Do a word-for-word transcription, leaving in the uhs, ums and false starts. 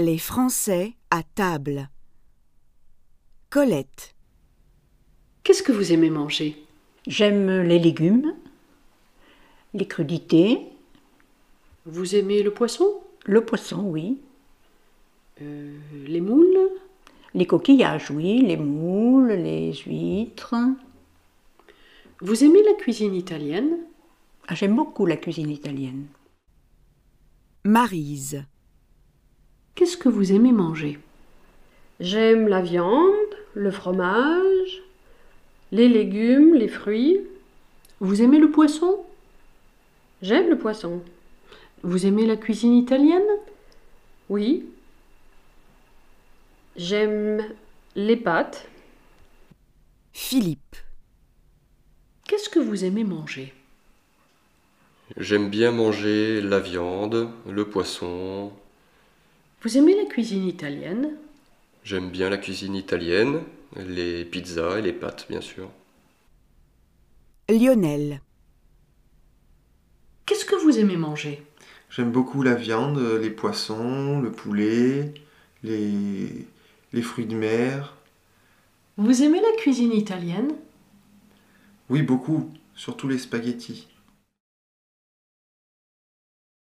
Les Français à table. Colette. Qu'est-ce que vous aimez manger? J'aime les légumes, les crudités. Vous aimez le poisson? Le poisson, oui. Euh, les moules? Les coquillages, oui. Les moules, les huîtres. Vous aimez la cuisine italienne? Ah, j'aime beaucoup la cuisine italienne. Maryse. Qu'est-ce que vous aimez manger? J'aime la viande, le fromage, les légumes, les fruits. Vous aimez le poisson? J'aime le poisson. Vous aimez la cuisine italienne? Oui. J'aime les pâtes. Philippe. Qu'est-ce que vous aimez manger? J'aime bien manger la viande, le poisson. Vous aimez la cuisine italienne? J'aime bien la cuisine italienne, les pizzas et les pâtes, bien sûr. Lionel. Qu'est-ce que vous aimez manger? J'aime beaucoup la viande, les poissons, le poulet, les, les fruits de mer. Vous aimez la cuisine italienne? Oui, beaucoup, surtout les spaghettis.